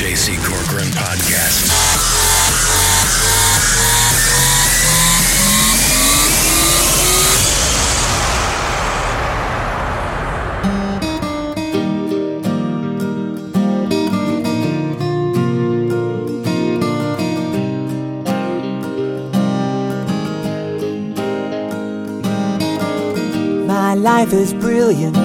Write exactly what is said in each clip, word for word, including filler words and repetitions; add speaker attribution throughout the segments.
Speaker 1: J C Corcoran Podcast.
Speaker 2: My life is brilliant.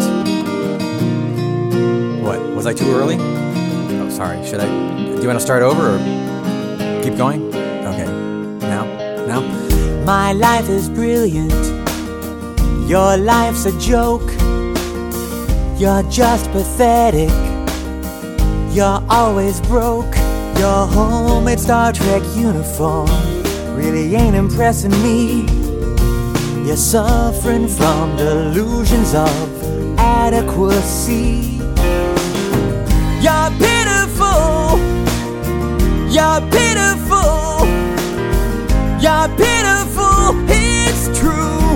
Speaker 3: What? Was I too early? Oh, sorry. Should I? Do you want to start over or keep going? Okay. Now? Now?
Speaker 2: My life is brilliant. Your life's a joke. You're just pathetic. You're always broke. Your homemade Star Trek uniform really ain't impressing me. You're suffering from delusions of adequacy. You're pitiful. You're pitiful. You're pitiful. It's true.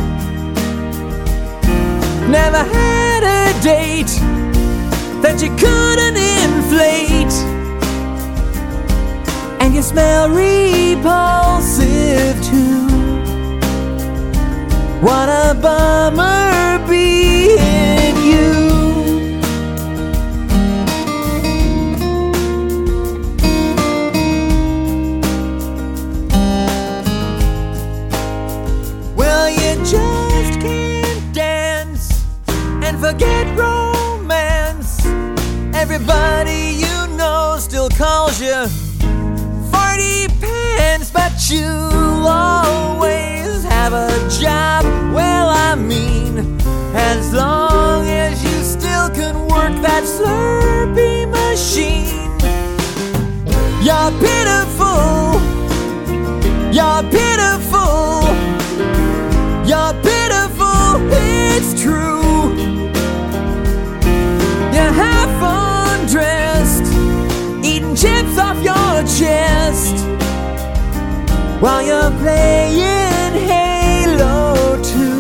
Speaker 2: Never had a date that you couldn't inflate. And you smell repulsive too. What a bummer being you. Well, you just can't dance and forget romance. Everybody you know still calls you farty pants, but you'll always have a job. Well, I mean, as long as you still can work that Slurpee machine. You're pitiful. You're pitiful. You're pitiful. It's true. You're half undressed, eating chips off your chest, while you're playing Halo two.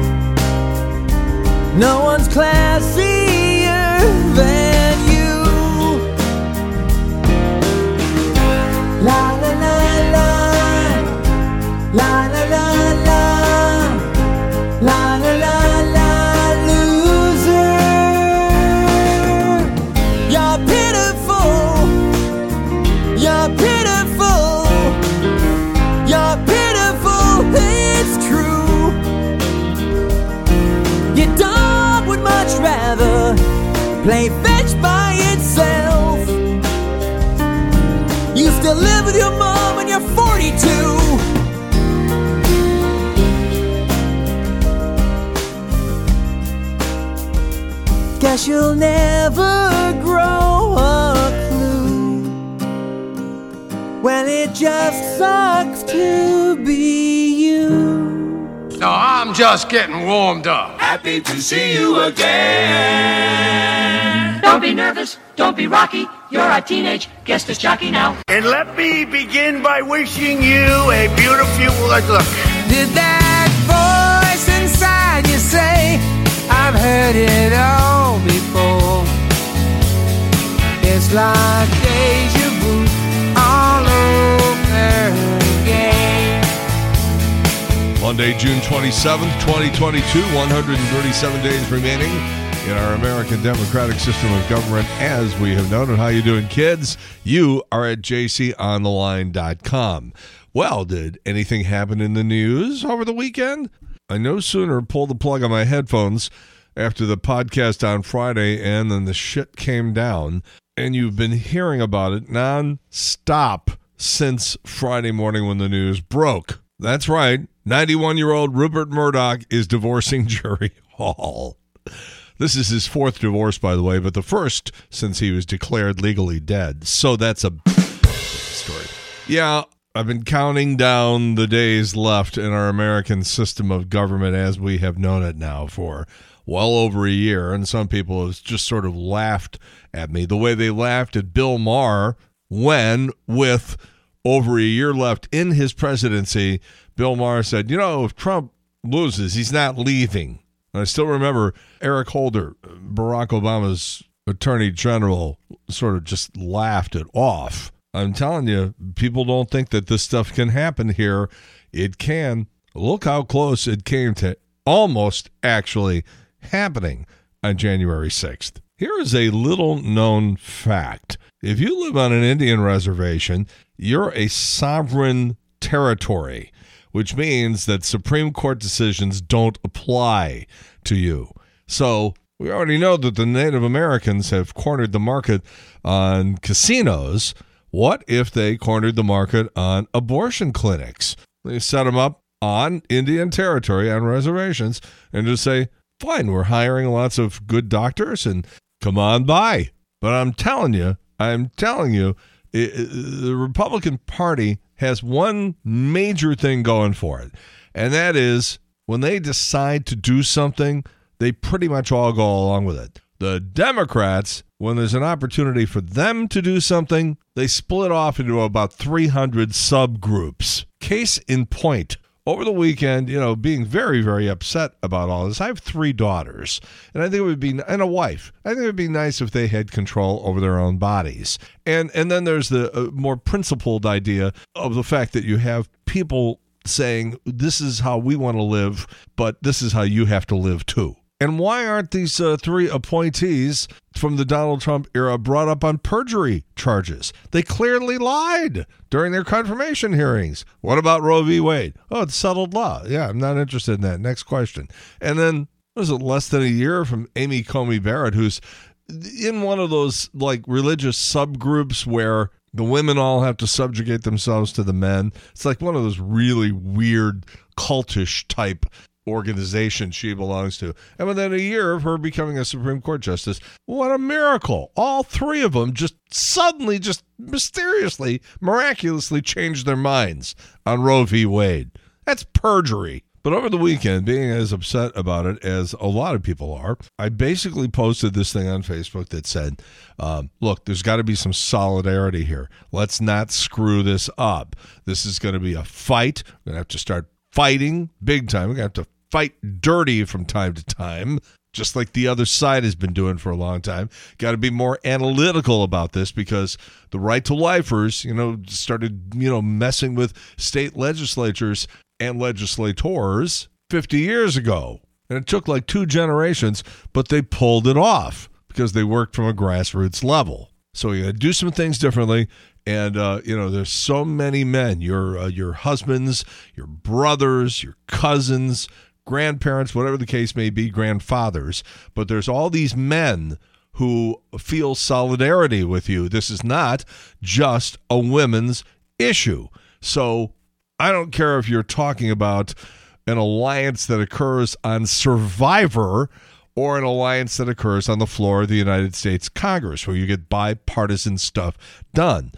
Speaker 2: No one's classier than you. La la la la. La la la la. La la la la. Loser. You're pitiful. You're pitiful. You're pitiful, it's true. Your dog would much rather play fetch by itself. You still live with your mom and you're forty-two. Guess you'll never grow a clue. Well, it just sucks to be you.
Speaker 4: No, I'm just getting warmed up.
Speaker 5: Happy to see you again.
Speaker 6: Don't be nervous, don't be rocky. You're a teenage guest as jockey now.
Speaker 7: And let me begin by wishing you a beautiful look.
Speaker 2: Did that voice inside you say, I've heard it all before? It's like deja vu all over again.
Speaker 8: Monday, June twenty-seventh, twenty twenty-two, one hundred thirty-seven days remaining in our American democratic system of government, as we have known. And how you doing, kids? You are at j c on the line dot com. Well, did anything happen in the news over the weekend? I no sooner pulled the plug on my headphones after the podcast on Friday, and then the shit came down, and you've been hearing about it non-stop since Friday morning when the news broke. That's right, ninety-one-year-old Rupert Murdoch is divorcing Jerry Hall. This is his fourth divorce, by the way, but the first since he was declared legally dead. So that's a story. Yeah, I've been counting down the days left in our American system of government as we have known it now for well over a year, and some people have just sort of laughed at me the way they laughed at Bill Maher when, with over a year left in his presidency, Bill Maher said, you know, if Trump loses, he's not leaving. And I still remember Eric Holder, Barack Obama's Attorney General sort of just laughed it off. I'm telling you, people don't think that this stuff can happen here. It can. Look how close it came to almost actually happening on January sixth. Here is a little-known fact. If you live on an Indian reservation, you're a sovereign territory, which means that Supreme Court decisions don't apply to you. So we already know that the Native Americans have cornered the market on casinos. What if they cornered the market on abortion clinics? They set them up on Indian territory, on reservations, and just say, fine, we're hiring lots of good doctors and come on by. But I'm telling you, I'm telling you, it, it, the Republican Party has one major thing going for it, and that is when they decide to do something, they pretty much all go along with it. The Democrats, when there's an opportunity for them to do something, they split off into about three hundred subgroups. Case in point, over the weekend, you know, being very, very upset about all this, I have three daughters, and I think it would be, and a wife. I think it would be nice if they had control over their own bodies. And and then there's the uh, more principled idea of the fact that you have people saying, this is how we want to live, but this is how you have to live too. And why aren't these uh, three appointees from the Donald Trump era brought up on perjury charges? They clearly lied during their confirmation hearings. What about Roe v. Wade? Oh, it's settled law. Yeah, I'm not interested in that. Next question. And then, was it less than a year from Amy Coney Barrett, who's in one of those like religious subgroups where the women all have to subjugate themselves to the men. It's like one of those really weird cultish type organization she belongs to. And within a year of her becoming a Supreme Court justice, what a miracle. All three of them just suddenly, just mysteriously, miraculously changed their minds on Roe v. Wade. That's perjury. But over the weekend, being as upset about it as a lot of people are, I basically posted this thing on Facebook that said, um, look, there's got to be some solidarity here. Let's not screw this up. This is going to be a fight. We're going to have to start fighting big time. We're going to have to fight dirty from time to time, just like the other side has been doing for a long time. Got to be more analytical about this because the right to lifers, you know, started, you know, messing with state legislatures and legislators fifty years ago. And it took like two generations, but they pulled it off because they worked from a grassroots level. So you got to do some things differently. And, uh, you know, there's so many men, your uh, your husbands, your brothers, your cousins, grandparents, whatever the case may be, grandfathers. But there's all these men who feel solidarity with you. This is not just a women's issue. So I don't care if you're talking about an alliance that occurs on Survivor or an alliance that occurs on the floor of the United States Congress where you get bipartisan stuff done.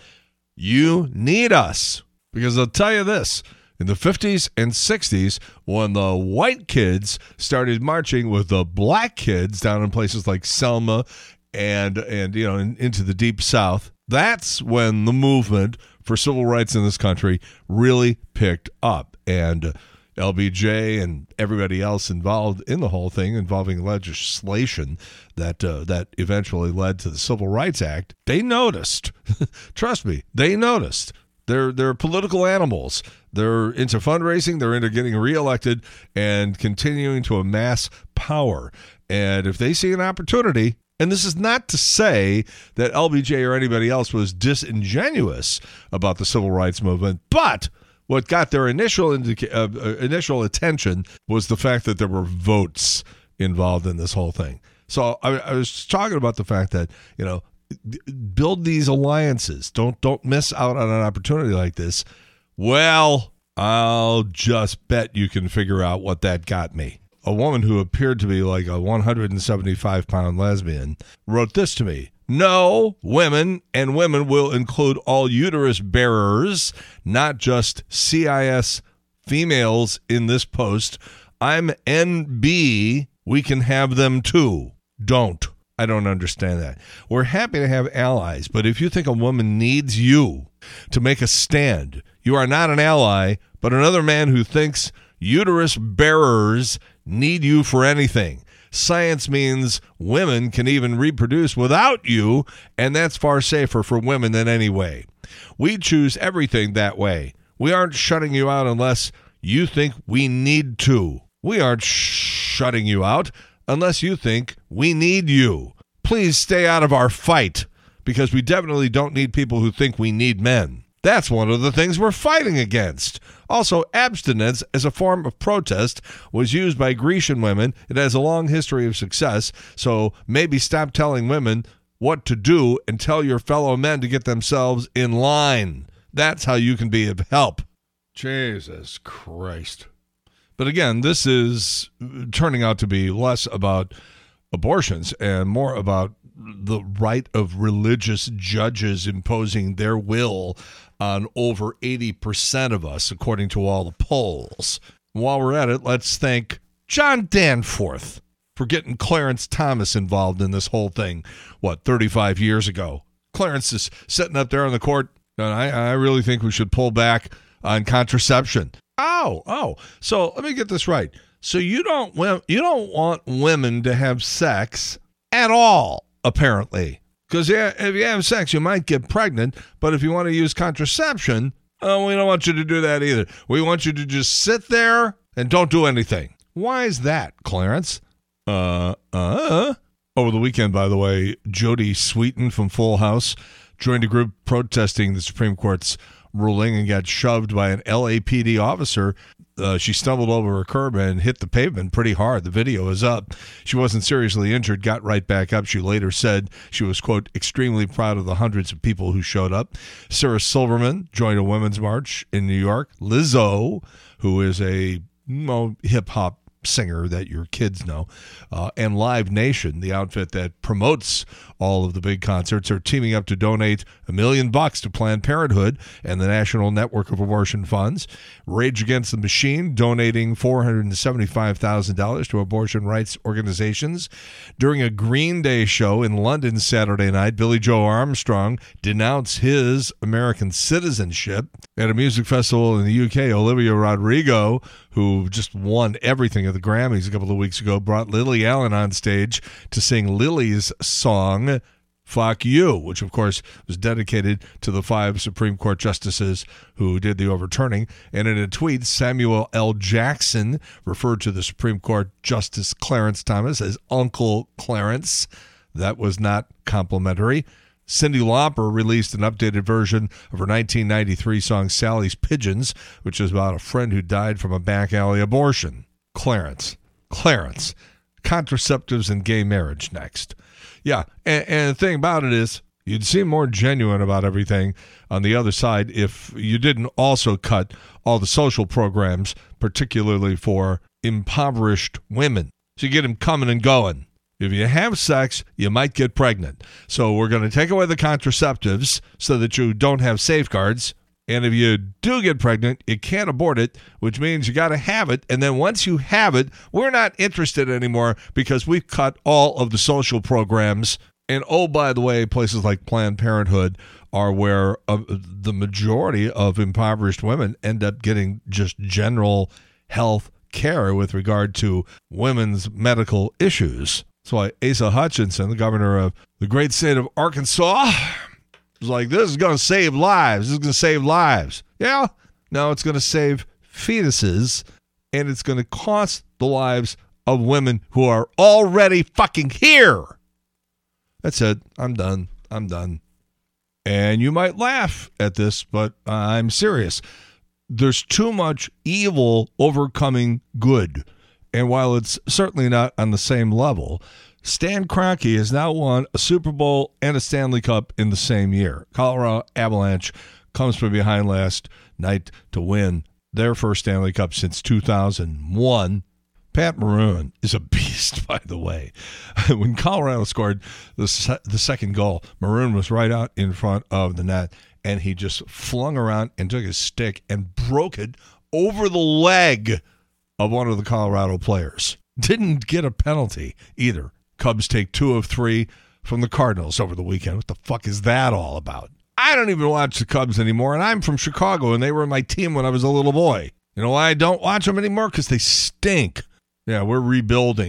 Speaker 8: You need us, because I'll tell you this, in the fifties and sixties, when the white kids started marching with the black kids down in places like Selma and, and you know, in, into the Deep South, that's when the movement for civil rights in this country really picked up. And L B J and everybody else involved in the whole thing, involving legislation that uh, that eventually led to the Civil Rights Act, they noticed. Trust me, they noticed. They're they're political animals. They're into fundraising. They're into getting reelected and continuing to amass power. And if they see an opportunity, and this is not to say that L B J or anybody else was disingenuous about the civil rights movement, but what got their initial indica- uh, initial attention was the fact that there were votes involved in this whole thing. So I, I was talking about the fact that, you know, build these alliances. Don't don't miss out on an opportunity like this. Well, I'll just bet you can figure out what that got me. A woman who appeared to be like a one hundred seventy-five pound lesbian wrote this to me. No, women, and women will include all uterus bearers, not just C I S females in this post. I'm N B. We can have them too. Don't. I don't understand that. We're happy to have allies, but if you think a woman needs you to make a stand, you are not an ally, but another man who thinks uterus bearers need you for anything. Science means women can even reproduce without you, and that's far safer for women than any way. We choose everything that way. We aren't shutting you out unless you think we need to. We aren't sh- shutting you out unless you think we need you. Please stay out of our fight, because we definitely don't need people who think we need men. That's one of the things we're fighting against. Also, abstinence as a form of protest was used by Grecian women. It has a long history of success, so maybe stop telling women what to do and tell your fellow men to get themselves in line. That's how you can be of help. Jesus Christ. But again, this is turning out to be less about abortions and more about the right of religious judges imposing their will on over eighty percent of us, according to all the polls. While we're at it, let's thank John Danforth for getting Clarence Thomas involved in this whole thing, what, thirty-five years ago. Clarence is sitting up there on the court, and I, I really think we should pull back on contraception. Oh, oh, so let me get this right. So you don't you don't want women to have sex at all, apparently. Because if you have sex, you might get pregnant, but if you want to use contraception, oh, we don't want you to do that either. We want you to just sit there and don't do anything. Why is that, Clarence? Uh, uh. Over the weekend, by the way, Jodie Sweetin from Full House joined a group protesting the Supreme Court's ruling and got shoved by an L A P D officer. Uh, she stumbled over a curb and hit the pavement pretty hard. The video is up. She wasn't seriously injured, got right back up. She later said she was, quote, extremely proud of the hundreds of people who showed up. Sarah Silverman joined a women's march in New York. Lizzo, who is a well, hip-hop singer that your kids know, uh, and Live Nation, the outfit that promotes all of the big concerts, are teaming up to donate a million bucks to Planned Parenthood and the National Network of Abortion Funds. Rage Against the Machine donating four hundred seventy-five thousand dollars to abortion rights organizations. During a Green Day show in London Saturday night, Billy Joe Armstrong denounced his American citizenship. At a music festival in the U K, Olivia Rodrigo, who just won everything at the Grammys a couple of weeks ago, brought Lily Allen on stage to sing Lily's song, Fuck You, which, of course, was dedicated to the five Supreme Court justices who did the overturning. And in a tweet, Samuel L. Jackson referred to the Supreme Court Justice Clarence Thomas as Uncle Clarence. That was not complimentary. Cyndi Lauper released an updated version of her nineteen ninety-three song Sally's Pigeons, which is about a friend who died from a back alley abortion. Clarence. Clarence. Contraceptives and gay marriage next. Yeah, and, and the thing about it is, you'd seem more genuine about everything on the other side if you didn't also cut all the social programs, particularly for impoverished women. So you get them coming and going. If you have sex, you might get pregnant. So we're going to take away the contraceptives so that you don't have safeguards. And if you do get pregnant, you can't abort it, which means you got to have it. And then once you have it, we're not interested anymore because we've cut all of the social programs. And oh, by the way, places like Planned Parenthood are where uh, the majority of impoverished women end up getting just general health care with regard to women's medical issues. That's why Asa Hutchinson, the governor of the great state of Arkansas, was like, this is going to save lives. This is going to save lives. Yeah, no, it's going to save fetuses, and it's going to cost the lives of women who are already fucking here. That's it. I'm done. I'm done. And you might laugh at this, but I'm serious. There's too much evil overcoming good. And while it's certainly not on the same level, Stan Kroenke has now won a Super Bowl and a Stanley Cup in the same year. Colorado Avalanche comes from behind last night to win their first Stanley Cup since two thousand one. Pat Maroon is a beast, by the way. When Colorado scored the, se- the second goal, Maroon was right out in front of the net, and he just flung around and took his stick and broke it over the leg of one of the Colorado players. Didn't get a penalty either. Cubs take two of three from the Cardinals over the weekend. What the fuck is that all about? I don't even watch the Cubs anymore, and I'm from Chicago, and they were my team when I was a little boy. You know why I don't watch them anymore? Because they stink. Yeah, we're rebuilding.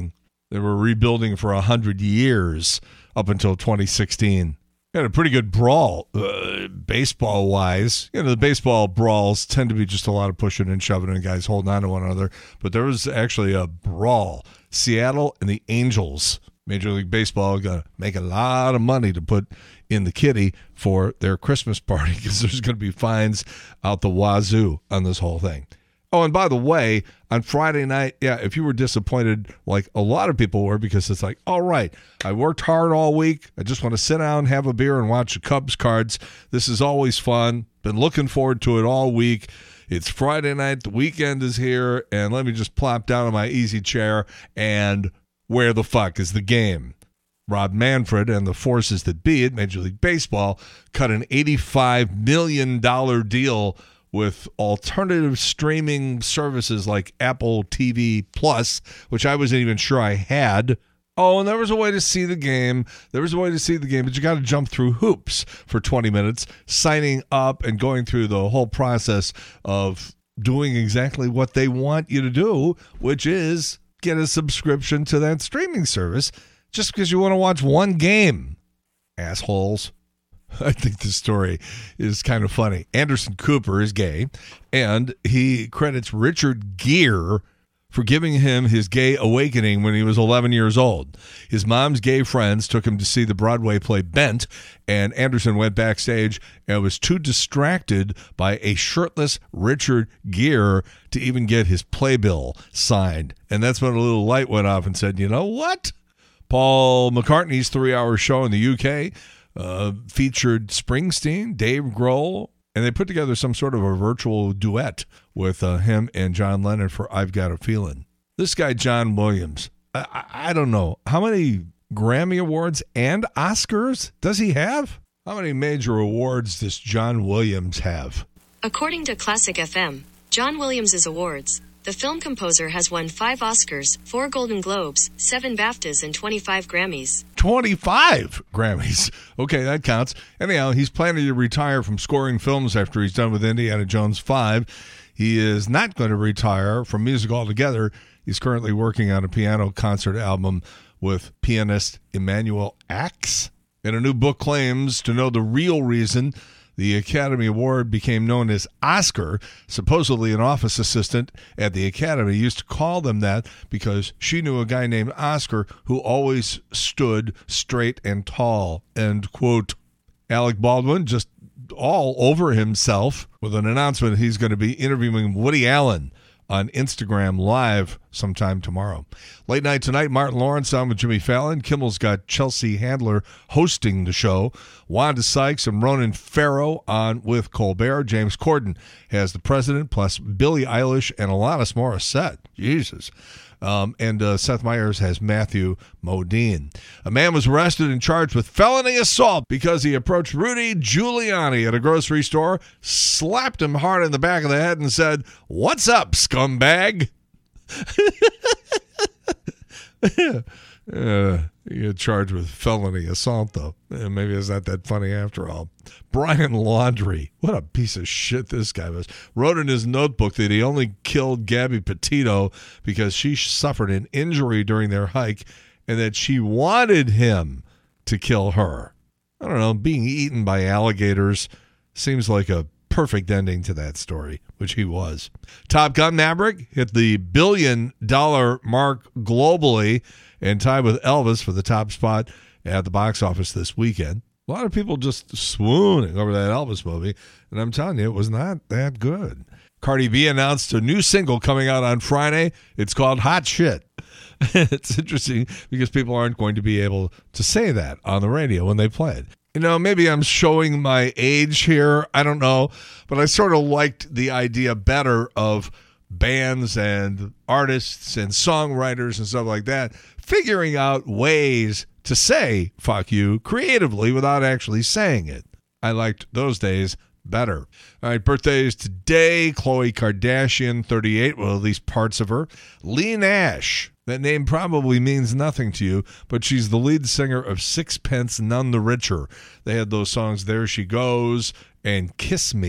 Speaker 8: They were rebuilding for one hundred years up until twenty sixteen. They had a pretty good brawl, uh, baseball-wise. You know, the baseball brawls tend to be just a lot of pushing and shoving and guys holding on to one another. But there was actually a brawl. Seattle and the Angels. Major League Baseball going to make a lot of money to put in the kitty for their Christmas party because there's going to be fines out the wazoo on this whole thing. Oh, and by the way, on Friday night, yeah, if you were disappointed like a lot of people were because it's like, all right, I worked hard all week. I just want to sit down, have a beer, and watch the Cubs cards. This is always fun. Been looking forward to it all week. It's Friday night. The weekend is here, and let me just plop down in my easy chair, and where the fuck is the game? Rob Manfred and the forces that be it, Major League Baseball, cut an eighty-five million dollars deal with alternative streaming services like Apple T V Plus, which I wasn't even sure I had. Oh, and there was a way to see the game. There was a way to see the game, but you got to jump through hoops for twenty minutes, signing up and going through the whole process of doing exactly what they want you to do, which is get a subscription to that streaming service just because you want to watch one game. Assholes. I think the story is kind of funny. Anderson Cooper is gay, and he credits Richard Gere for giving him his gay awakening when he was eleven years old. His mom's gay friends took him to see the Broadway play Bent, and Anderson went backstage and was too distracted by a shirtless Richard Gere to even get his playbill signed. And that's when a little light went off and said, you know what? Paul McCartney's three-hour show in the U K Uh, featured Springsteen, Dave Grohl, and they put together some sort of a virtual duet with uh, him and John Lennon for I've Got a Feeling. This guy, John Williams, I, I, I don't know. How many Grammy Awards and Oscars does he have? How many major awards does John Williams have?
Speaker 5: According to Classic F M, John Williams' awards, the film composer has won five Oscars, four Golden Globes, seven BAFTAs, and twenty-five Grammys.
Speaker 8: twenty-five Grammys. Okay, that counts. Anyhow, he's planning to retire from scoring films after he's done with Indiana Jones five. He is not going to retire from music altogether. He's currently working on a piano concert album with pianist Emmanuel Axe. And a new book claims to know the real reason the Academy Award became known as Oscar. Supposedly an office assistant at the Academy used to call them that because she knew a guy named Oscar who always stood straight and tall, end quote. Alec Baldwin just all over himself with an announcement he's going to be interviewing Woody Allen on Instagram Live sometime tomorrow. Late night tonight, Martin Lawrence on with Jimmy Fallon. Kimmel's got Chelsea Handler hosting the show. Wanda Sykes and Ronan Farrow on with Colbert. James Corden has the president, plus Billie Eilish and Alanis Morissette. Jesus. Um, and uh, Seth Meyers has Matthew Modine. A man was arrested and charged with felony assault because he approached Rudy Giuliani at a grocery store, slapped him hard in the back of the head, and said, "What's up, scumbag?" uh, you get charged with felony assault, though. Uh, maybe it's not that funny after all. Brian Laundrie, what a piece of shit this guy was, wrote in his notebook that he only killed Gabby Petito because she suffered an injury during their hike and that she wanted him to kill her. I don't know, being eaten by alligators seems like a perfect ending to that story, which he was. Top Gun Maverick hit the billion dollar mark globally and tied with Elvis for the top spot at the box office this weekend. A lot of people just swooning over that Elvis movie, and I'm telling you, it was not that good. Cardi B announced a new single coming out on Friday. It's called Hot Shit. It's interesting because people aren't going to be able to say that on the radio when they play it. You know, maybe I'm showing my age here. I don't know. But I sort of liked the idea better of bands and artists and songwriters and stuff like that figuring out ways to say fuck you creatively without actually saying it. I liked those days better. All right, birthdays today. Khloe Kardashian, thirty-eight, well, at least parts of her. Leigh Nash. That name probably means nothing to you, but she's the lead singer of Sixpence None the Richer. They had those songs There She Goes and Kiss Me.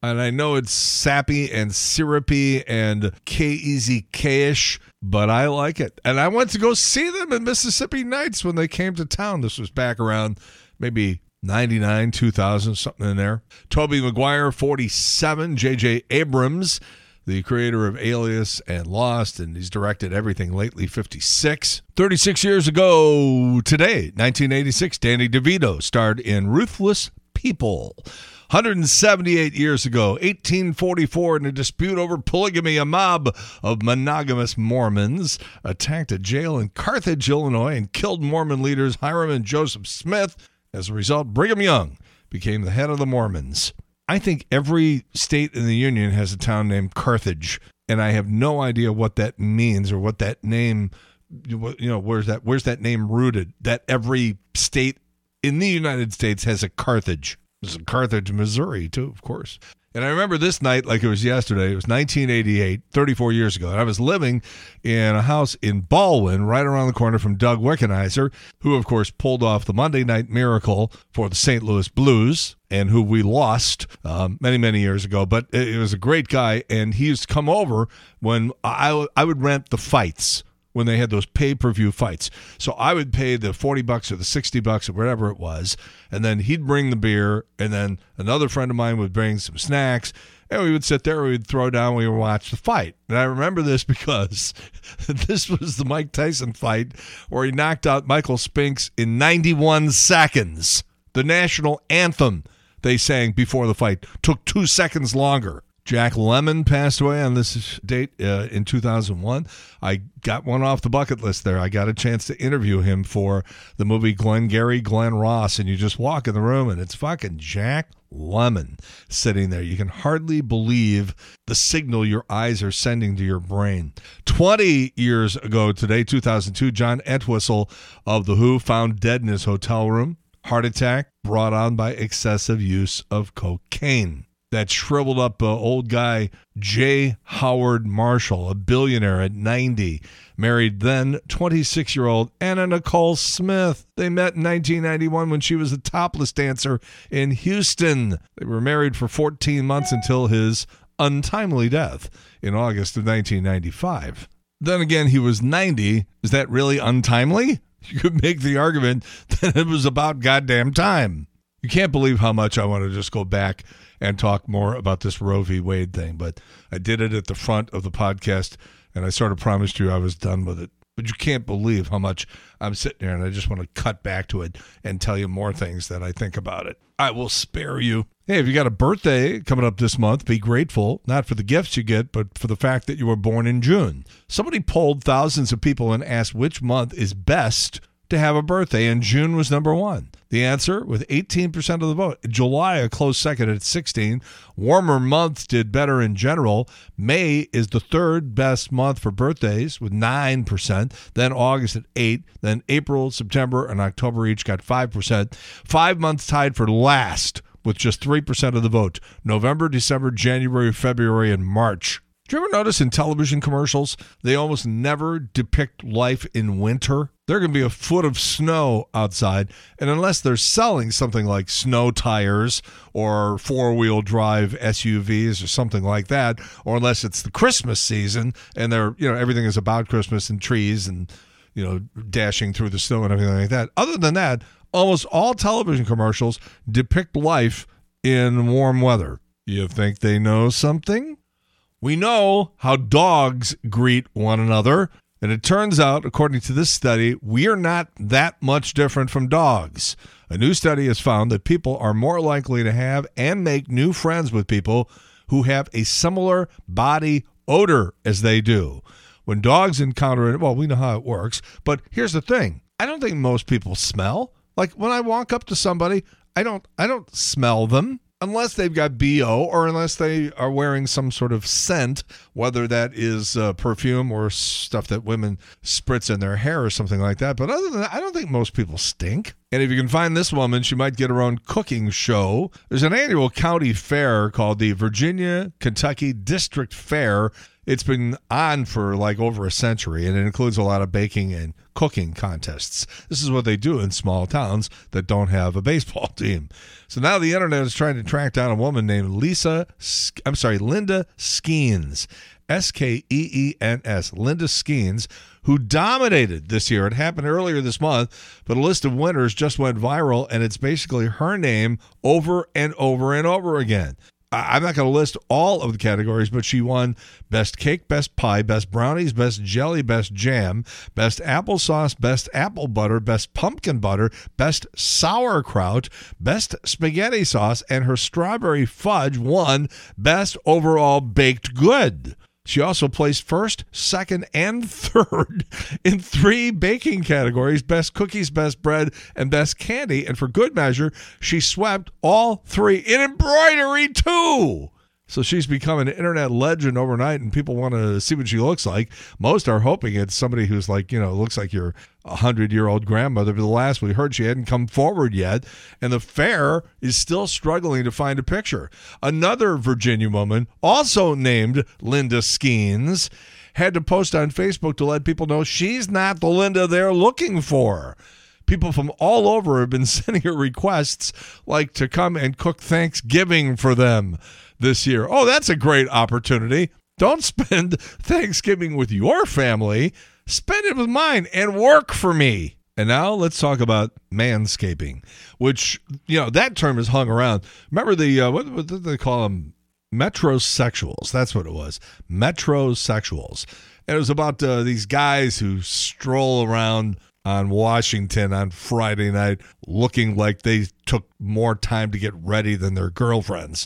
Speaker 8: And I know it's sappy and syrupy and K-Easy-K-ish, but I like it. And I went to go see them in Mississippi Nights when they came to town. This was back around maybe ninety-nine, two thousand, something in there. Tobey Maguire, forty-seven. J J Abrams, the creator of Alias and Lost, and he's directed everything lately, fifty-six. thirty-six years ago today, nineteen eighty-six, Danny DeVito starred in Ruthless People. one hundred seventy-eight years ago, eighteen forty-four, in a dispute over polygamy, a mob of monogamous Mormons attacked a jail in Carthage, Illinois, and killed Mormon leaders Hiram and Joseph Smith. As a result, Brigham Young became the head of the Mormons. I think every state in the Union has a town named Carthage, and I have no idea what that means or what that name, you know, where's that, where's that name rooted, that every state in the United States has a Carthage. There's a Carthage, Missouri, too, of course. And I remember this night like it was yesterday. It was nineteen eighty-eight, thirty-four years ago. And I was living in a house in Baldwin, right around the corner from Doug Wickenheiser, who, of course, pulled off the Monday Night Miracle for the Saint Louis Blues, and who we lost um, many, many years ago. But it was a great guy, and he used to come over when I, I would rent the fights, when they had those pay-per-view fights. So I would pay the forty bucks or the sixty bucks or whatever it was, and then he'd bring the beer, and then another friend of mine would bring some snacks, and we would sit there, we would throw down, we would watch the fight. And I remember this because this was the Mike Tyson fight where he knocked out Michael Spinks in ninety-one seconds. The national anthem they sang before the fight took two seconds longer. Jack Lemmon passed away on this date uh, in two thousand one. I got one off the bucket list there. I got a chance to interview him for the movie Glengarry Glen Ross, and you just walk in the room, and it's fucking Jack Lemmon sitting there. You can hardly believe the signal your eyes are sending to your brain. twenty years ago today, two thousand two, John Entwistle of The Who found dead in his hotel room. Heart attack brought on by excessive use of cocaine. That shriveled up uh, old guy, J. Howard Marshall, a billionaire at ninety, married then twenty-six-year-old Anna Nicole Smith. They met in nineteen ninety-one when she was a topless dancer in Houston. They were married for fourteen months until his untimely death in August of nineteen ninety-five. Then again, he was ninety. Is that really untimely? You could make the argument that it was about goddamn time. You can't believe how much I want to just go back and talk more about this Roe v. Wade thing, but I did it at the front of the podcast, and I sort of promised you I was done with it. But you can't believe how much I'm sitting there, and I just want to cut back to it and tell you more things that I think about it. I will spare you. Hey, if you got a birthday coming up this month, be grateful, not for the gifts you get, but for the fact that you were born in June. Somebody polled thousands of people and asked which month is best to have a birthday, and June was number one. The answer, with eighteen percent of the vote. July, a close second at sixteen. Warmer months did better in general. May is the third best month for birthdays with nine percent. Then August at eight. Then April, September, and October each got five percent. Five months tied for last with just three percent of the vote. November, December, January, February, and March. Do you ever notice in television commercials, they almost never depict life in winter? There can be a foot of snow outside, and unless they're selling something like snow tires or four-wheel drive S U Vs or something like that, or unless it's the Christmas season and they're, you know, everything is about Christmas and trees and, you know, dashing through the snow and everything like that. Other than that, almost all television commercials depict life in warm weather. You think they know something? We know how dogs greet one another, and it turns out, according to this study, we are not that much different from dogs. A new study has found that people are more likely to have and make new friends with people who have a similar body odor as they do. When dogs encounter it, well, we know how it works, but here's the thing. I don't think most people smell. Like when I walk up to somebody, I don't I don't smell them. Unless they've got B O or unless they are wearing some sort of scent, whether that is uh, perfume or stuff that women spritz in their hair or something like that. But other than that, I don't think most people stink. And if you can find this woman, she might get her own cooking show. There's an annual county fair called the Virginia Kentucky District Fair It's been on for like over a century, and it includes a lot of baking and cooking contests. This is what they do in small towns that don't have a baseball team. So now the internet is trying to track down a woman named Lisa, I'm sorry, Linda Skeens, S K E E N S, Linda Skeens, who dominated this year. It happened earlier this month, but a list of winners just went viral, and it's basically her name over and over and over again. I'm not going to list all of the categories, but she won best cake, best pie, best brownies, best jelly, best jam, best applesauce, best apple butter, best pumpkin butter, best sauerkraut, best spaghetti sauce, and her strawberry fudge won best overall baked good. She also placed first, second, and third in three baking categories, best cookies, best bread, and best candy. And for good measure, she swept all three in embroidery, too. So she's become an internet legend overnight, and people want to see what she looks like. Most are hoping it's somebody who's like, you know, looks like your hundred-year-old grandmother. But the last we heard, she hadn't come forward yet, and the fair is still struggling to find a picture. Another Virginia woman, also named Linda Skeens, had to post on Facebook to let people know she's not the Linda they're looking for. People from all over have been sending her requests, like to come and cook Thanksgiving for them this year. Oh, that's a great opportunity. Don't spend Thanksgiving with your family. Spend it with mine and work for me. And now let's talk about manscaping, which, you know, that term is hung around. Remember the, uh, what, what did they call them? Metrosexuals. That's what it was. Metrosexuals. And it was about uh, these guys who stroll around on Washington on Friday night looking like they took more time to get ready than their girlfriends.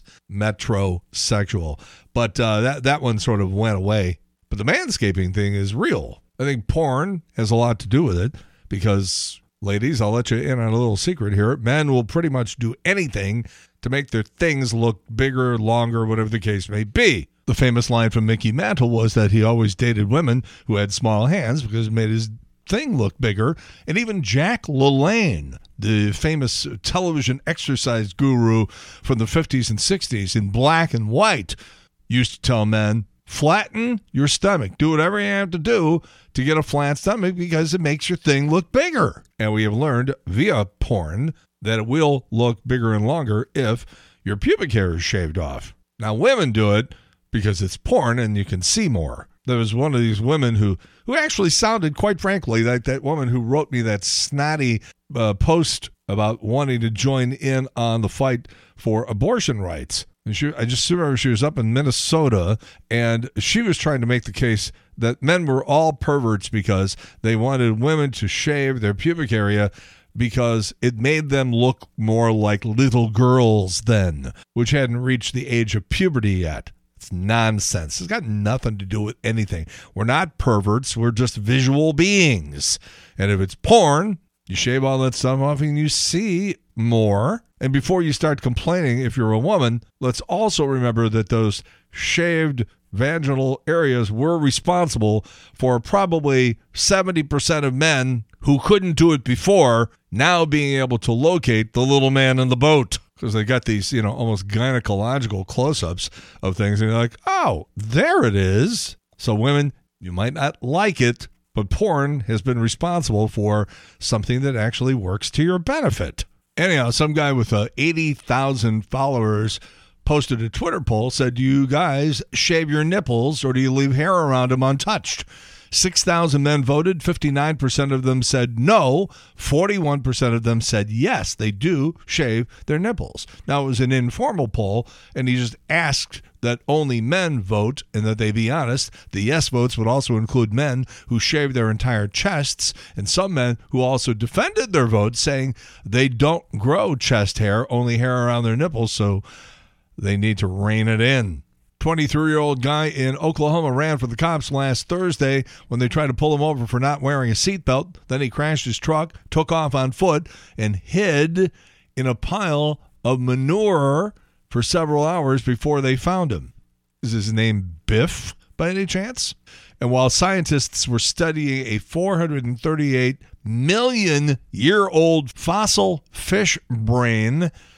Speaker 8: Metrosexual. But uh, that, that one sort of went away. But the manscaping thing is real. I think porn has a lot to do with it because, ladies, I'll let you in on a little secret here. Men will pretty much do anything to make their things look bigger, longer, whatever the case may be. The famous line from Mickey Mantle was that he always dated women who had small hands because it made his thing look bigger. And even Jack LaLanne, the famous television exercise guru from the fifties and sixties in black and white, used to tell men, flatten your stomach. Do whatever you have to do to get a flat stomach because it makes your thing look bigger. And we have learned via porn that it will look bigger and longer if your pubic hair is shaved off. Now, women do it because it's porn and you can see more. There was one of these women who, who actually sounded, quite frankly, like that woman who wrote me that snotty uh, post about wanting to join in on the fight for abortion rights. And she, I just remember she was up in Minnesota, and she was trying to make the case that men were all perverts because they wanted women to shave their pubic area because it made them look more like little girls then, which hadn't reached the age of puberty yet. It's nonsense. It's got nothing to do with anything. We're not perverts. We're just visual beings. And if it's porn, you shave all that stuff off and you see more. And before you start complaining, if you're a woman, let's also remember that those shaved vaginal areas were responsible for probably seventy percent of men who couldn't do it before now being able to locate the little man in the boat. Because they got these, you know, almost gynecological close-ups of things. And you're like, oh, there it is. So women, you might not like it, but porn has been responsible for something that actually works to your benefit. Anyhow, some guy with uh, eighty thousand followers posted a Twitter poll, said, do you guys shave your nipples or do you leave hair around them untouched? six thousand men voted. fifty-nine percent of them said no. forty-one percent of them said yes, they do shave their nipples. Now, it was an informal poll, and he just asked that only men vote and that they be honest. The yes votes would also include men who shave their entire chests, and some men who also defended their vote, saying they don't grow chest hair, only hair around their nipples, so they need to rein it in. twenty-three-year-old guy in Oklahoma ran for the cops last Thursday when they tried to pull him over for not wearing a seatbelt. Then he crashed his truck, took off on foot, and hid in a pile of manure for several hours before they found him. Is his name Biff, by any chance? And while scientists were studying a four hundred thirty-eight million year old fossil fish brain,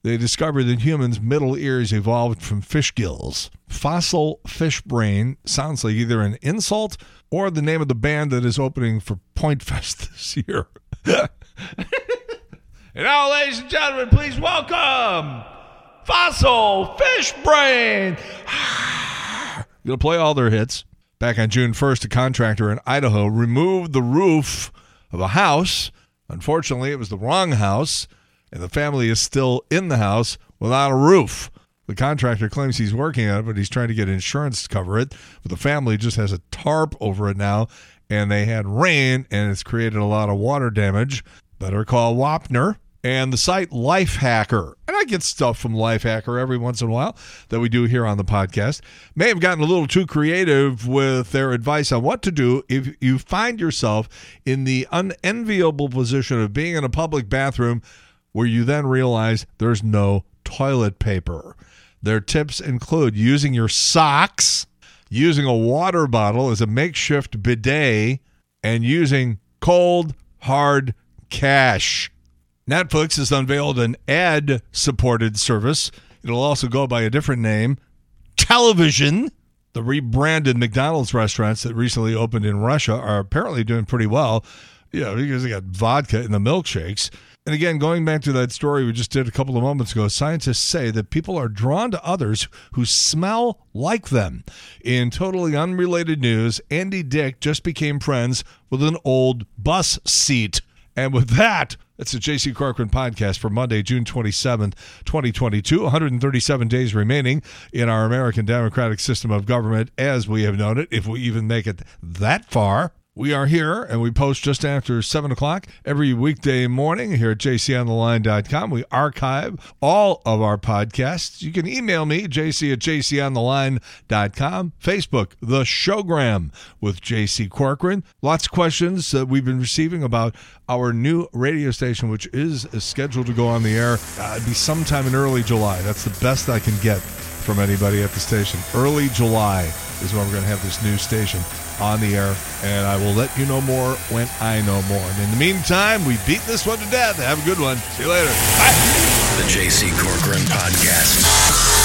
Speaker 8: they discovered that humans' middle ears evolved from fish gills. Fossil fish brain sounds like either an insult or the name of the band that is opening for Point Fest this year. And now, ladies and gentlemen, please welcome Fossil Fish Brain. You'll play all their hits. Back on June first, a contractor in Idaho removed the roof of a house. Unfortunately, it was the wrong house, and the family is still in the house without a roof. The contractor claims he's working on it, but he's trying to get insurance to cover it. But the family just has a tarp over it now, and they had rain, and it's created a lot of water damage. Better call Wapner. And the site Lifehacker, and I get stuff from Lifehacker every once in a while that we do here on the podcast, may have gotten a little too creative with their advice on what to do if you find yourself in the unenviable position of being in a public bathroom where you then realize there's no toilet paper. Their tips include using your socks, using a water bottle as a makeshift bidet, and using cold, hard cash. Netflix has unveiled an ad-supported service. It'll also go by a different name, Television. The rebranded McDonald's restaurants that recently opened in Russia are apparently doing pretty well, you know, because they got vodka in the milkshakes. And again, going back to that story we just did a couple of moments ago, scientists say that people are drawn to others who smell like them. In totally unrelated news, Andy Dick just became friends with an old bus seat. And with that, it's the J C Corcoran podcast for Monday, June twenty-seventh, twenty twenty-two. one hundred thirty-seven days remaining in our American democratic system of government as we have known it, if we even make it that far. We are here, and we post just after seven o'clock every weekday morning here at j c on the line dot com. We archive all of our podcasts. You can email me, j c at j c on the line dot com. Facebook, The Showgram with J C Corcoran. Lots of questions that we've been receiving about our new radio station, which is scheduled to go on the air. Uh, it'd be sometime in early July. That's the best I can get from anybody at the station. Early July is when we're going to have this new station on the air, and I will let you know more when I know more. And in the meantime, we beat this one to death. Have a good one. See you later. Bye.
Speaker 1: The J C Corcoran Podcast.